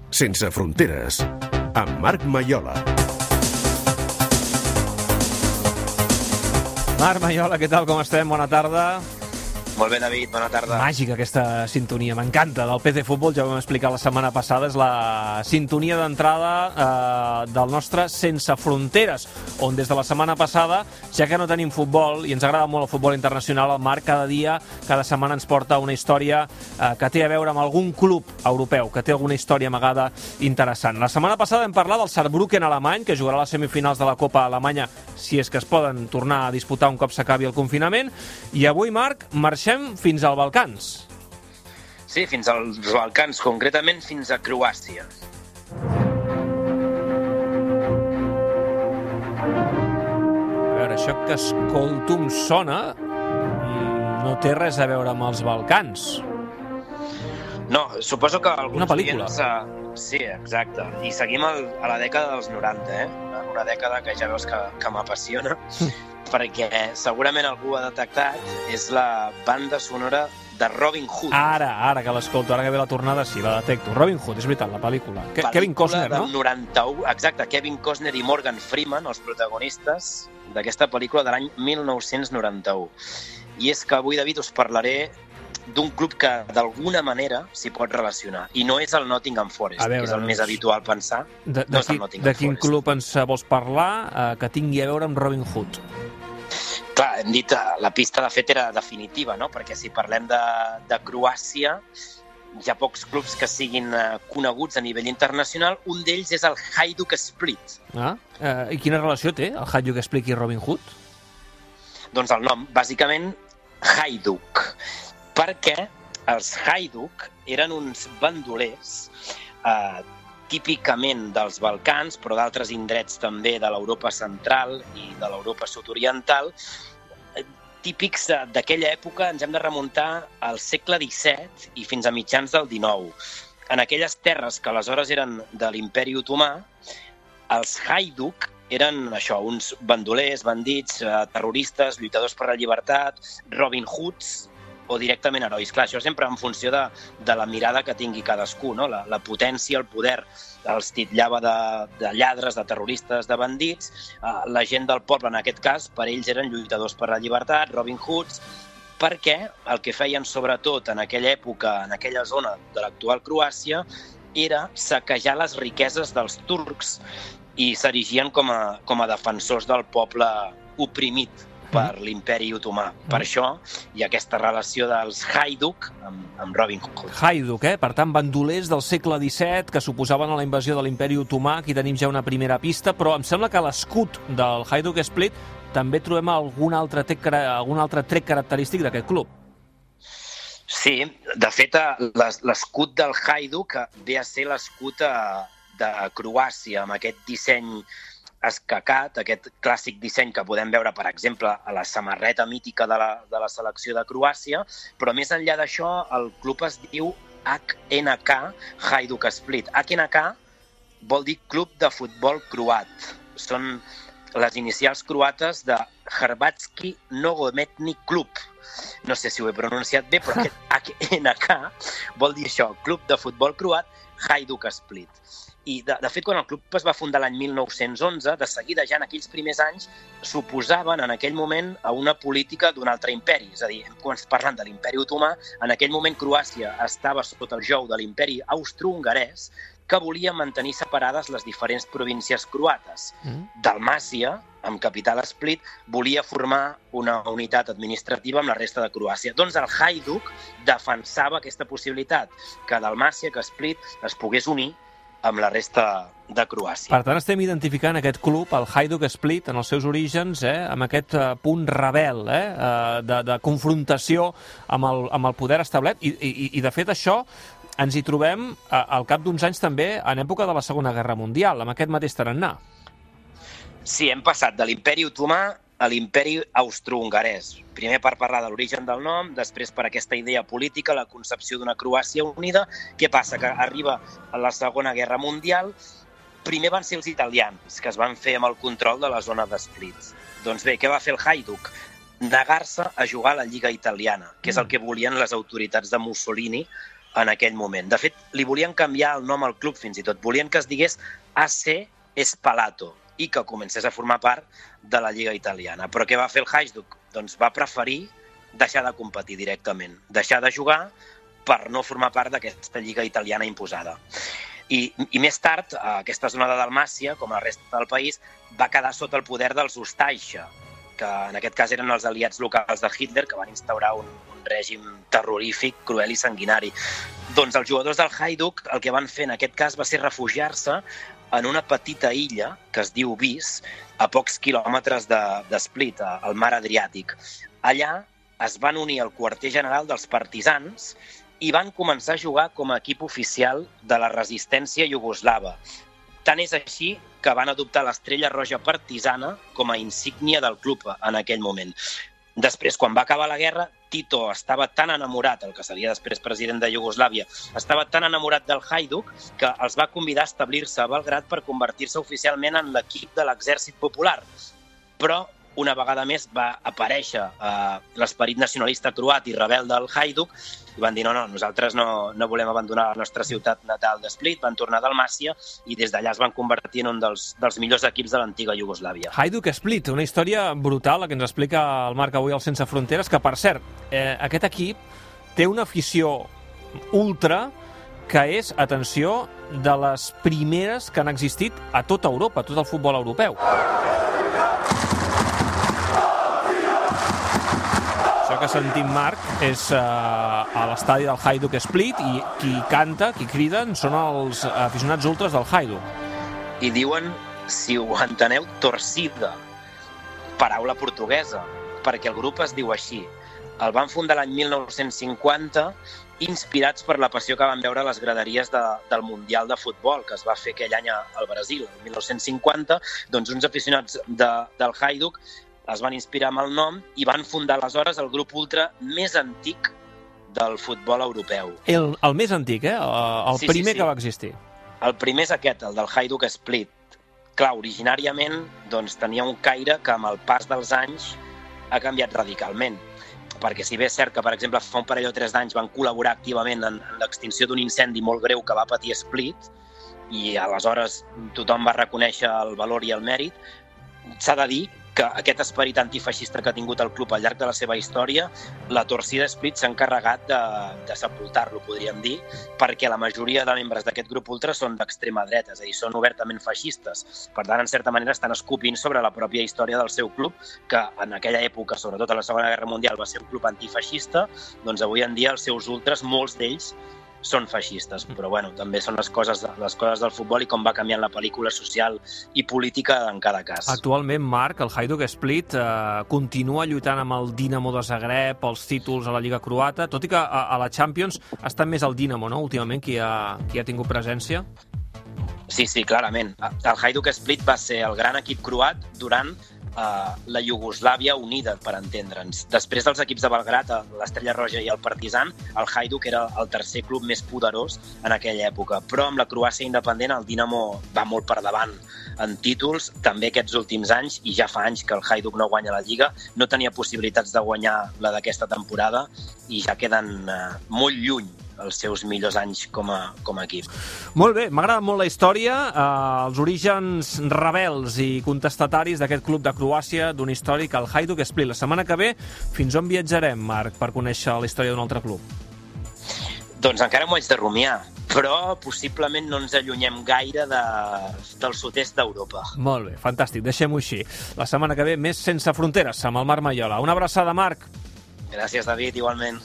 sense fronteres, amb Marc Maiola. Marc Maiola, què tal, com estem? Bona tarda. Molt bé, David, bona tarda. Màgica aquesta sintonia, m'encanta, del PC Futbol, ja ho vam explicar la setmana passada, és la sintonia d'entrada del nostre Sense Fronteres, on des de la setmana passada, ja que no tenim futbol, i ens agrada molt el futbol internacional, el Marc cada dia, cada setmana ens porta una història que té a veure amb algun club europeu, que té alguna història amagada interessant. La setmana passada vam parlar del Saarbrücken alemany, que jugarà a les semifinals de la Copa Alemanya, si és que es poden tornar a disputar un cop s'acabi el confinament, i avui, Marc, marxem fins als Balcans. Sí, fins als Balcans, concretament fins a Croàcia. A veure, això que escolto em sona, no té res a veure amb els Balcans. No, suposo que alguns... Una pel·lícula. Sí, exacte. I seguim a la dècada dels 90, Una dècada que ja veus que m'apassiona, perquè segurament algú ha detectat, és la banda sonora de Robin Hood. Ara que l'escolto, ara que ve la tornada, sí, la detecto. Robin Hood, és veritat, la pel·lícula. Kevin Costner, no? Del 91, exacte, Kevin Costner i Morgan Freeman, els protagonistes d'aquesta pel·lícula de l'any 1991. I és que avui, David, us parlaré d'un club que d'alguna manera s'hi pot relacionar. I no és el Nottingham Forest, que és el més habitual pensar. De quin club ens vols parlar que tingui a veure amb Robin Hood? Clar, hem dit, la pista de fet era definitiva, no? Perquè si parlem de Croàcia, hi ha pocs clubs que siguin coneguts a nivell internacional. Un d'ells és el Hajduk Split. I quina relació té el Hajduk Split i Robin Hood? Doncs el nom, bàsicament, Hajduk. Perquè els Hajduk eren uns bandolers típicament dels Balcans, però d'altres indrets també de l'Europa central i de l'Europa sud-oriental, típics d'aquella època. Ens hem de remuntar al segle XVII i fins a mitjans del XIX. En aquelles terres que aleshores eren de l'Imperi Otomà, els Hajduk eren això, uns bandolers, bandits, terroristes, lluitadors per la llibertat, Robin Hoods, o directament herois. Clar, això sempre en funció de la mirada que tingui cadascú, no? La potència, el poder, els titllava de lladres, de terroristes, de bandits. La gent del poble, en aquest cas, per ells eren lluitadors per la llibertat, Robin Hoods, perquè el que feien sobretot en aquella època, en aquella zona de l'actual Croàcia, era saquejar les riqueses dels turcs i s'erigien com a defensors del poble oprimit per l'Imperi Otomà. Per això hi ha aquesta relació dels Hajduk amb Robin Hood. Hajduk, Per tant, bandolers del segle XVII que suposaven a la invasió de l'Imperi Otomà. Aquí tenim ja una primera pista, però em sembla que l'escut del Hajduk Split també trobem algun altre tret característic d'aquest club. Sí, de fet, l'escut del Hajduk ve a ser l'escut de Croàcia, amb aquest disseny escacat, aquest clàssic disseny que podem veure, per exemple, a la samarreta mítica de la selecció de Croàcia, però més enllà d'això, el club es diu HNK Hajduk Split. HNK vol dir Club de Futbol Croat. Són les inicials croates de Hrvatski Nogometni Klub. No sé si ho he pronunciat bé, però aquest HNK vol dir això, Club de Futbol Croat Hajduk Split. I, de fet, quan el club es va fundar l'any 1911, de seguida, ja en aquells primers anys, s'oposaven en aquell moment a una política d'un altre imperi. És a dir, quan parlant de l'Imperi Otomà, en aquell moment Croàcia estava sota el jou de l'Imperi Austro-Hongarès, que volia mantenir separades les diferents províncies croates. Dalmàcia, amb capital a Split, volia formar una unitat administrativa amb la resta de Croàcia. Doncs el Hajduk defensava aquesta possibilitat, que Dalmàcia, que Split, es pogués unir amb la resta de Croàcia. Per tant, estem identificant aquest club, el Hajduk Split, en els seus orígens, amb aquest punt rebel, de confrontació amb el poder establert. I de fet, això ens hi trobem al cap d'uns anys també en època de la Segona Guerra Mundial, amb aquest mateix tarannà. Sí, hem passat de l'Imperi Otomà a l'Imperi Austro-Hongarès. Primer per parlar de l'origen del nom, després per aquesta idea política, la concepció d'una Croàcia unida. Què passa? Que arriba a la Segona Guerra Mundial. Primer van ser els italians, que es van fer amb el control de la zona de Split. Doncs bé, què va fer el Hajduk? Negar-se a jugar a la Lliga Italiana, que és el que volien les autoritats de Mussolini en aquell moment. De fet, li volien canviar el nom al club fins i tot. Volien que es digués AC Spalato i que comencés a formar part de la Lliga Italiana. Però què va fer el Hajduk? Doncs va preferir deixar de competir directament, deixar de jugar per no formar part d'aquesta Lliga Italiana imposada. I més tard, aquesta zona de Dalmàcia, com la resta del país, va quedar sota el poder dels Ustaixa, que en aquest cas eren els aliats locals de Hitler, que van instaurar un règim terrorífic, cruel i sanguinari. Doncs els jugadors del Hajduk el que van fer en aquest cas va ser refugiar-se en una petita illa que es diu Vis, a pocs quilòmetres de Split, al mar Adriàtic. Allà es van unir al quarter general dels partisans i van començar a jugar com a equip oficial de la resistència iugoslava. Tant és així que van adoptar l'estrella roja partisana com a insígnia del club en aquell moment. Després, quan va acabar la guerra, Tito estava tan enamorat, el que seria després president de Iugoslàvia, estava tan enamorat del Hajduk que els va convidar a establir-se a Belgrad per convertir-se oficialment en l'equip de l'exèrcit popular. Però una vegada més va aparèixer l'esperit nacionalista croat i rebel del Hajduk i van dir no, nosaltres no volem abandonar la nostra ciutat natal de Split, van tornar a Dalmàcia i des d'allà es van convertir en un dels millors equips de l'antiga Iugoslàvia. Hajduk Split, una història brutal, la que ens explica el Marc avui al Sense Fronteres, que per cert, aquest equip té una afició ultra que és, atenció, de les primeres que han existit a tota Europa, a tot el futbol europeu. Això que sentim, Marc, és a l'estadi del Hajduk Split i qui canta, qui criden, són els aficionats ultras del Hajduk. I diuen, si ho enteneu, torcida, paraula portuguesa, perquè el grup es diu així. El van fundar l'any 1950, inspirats per la passió que van veure a les graderies del Mundial de Futbol, que es va fer aquell any al Brasil, el 1950. Doncs uns aficionats del Hajduk es van inspirar amb el nom i van fundar aleshores el grup ultra més antic del futbol europeu. El més antic, el primer que va existir. El primer és aquest, el del Hajduk Split. Clar, originàriament doncs, tenia un caire que amb el pas dels anys ha canviat radicalment. Perquè si bé és cert que, per exemple, fa un parell o 3 d'anys van col·laborar activament en l'extinció d'un incendi molt greu que va patir Split i aleshores tothom va reconèixer el valor i el mèrit, s'ha de dir que aquest esperit antifeixista que ha tingut el club al llarg de la seva història, la Torcida Split s'ha encarregat de sepultar-lo, podríem dir, perquè la majoria de membres d'aquest grup ultra són d'extrema dreta, és a dir, són obertament feixistes. Per tant, en certa manera, estan escopint sobre la pròpia història del seu club, que en aquella època, sobretot a la Segona Guerra Mundial, va ser un club antifeixista, doncs avui en dia els seus ultras, molts d'ells, són feixistes, però bueno, també són les coses del futbol i com va canviant la pel·lícula social i política en cada cas. Actualment, Marc, el Hajduk Split continua lluitant amb el Dinamo de Zagreb pels títols a la Lliga Croata, tot i que a la Champions ha estat més el Dinamo, no?, últimament, qui ha tingut presència. Sí, clarament. El Hajduk Split va ser el gran equip croat durant la Iugoslàvia unida, per entendre'ns. Després dels equips de Belgrad, l'Estrella Roja i el Partizan, el Hajduk era el tercer club més poderós en aquella època. Però amb la Croàcia independent el Dinamo va molt per davant en títols, també aquests últims anys, i ja fa anys que el Hajduk no guanya la Lliga, no tenia possibilitats de guanyar la d'aquesta temporada i ja queden molt lluny els seus millors anys com a equip. Molt bé, m'agrada molt la història, els orígens rebels i contestataris d'aquest club de Croàcia, d'un històric, el Hajduk Split. La setmana que ve, fins on viatjarem, Marc, per conèixer la història d'un altre club? Doncs encara m'ho haig de rumiar, però possiblement no ens allunyem gaire del sud-est d'Europa. Molt bé, fantàstic, deixem-ho així. La setmana que ve, més Sense Fronteres, amb el Marc Maiola. Una abraçada, Marc. Gràcies, David, igualment.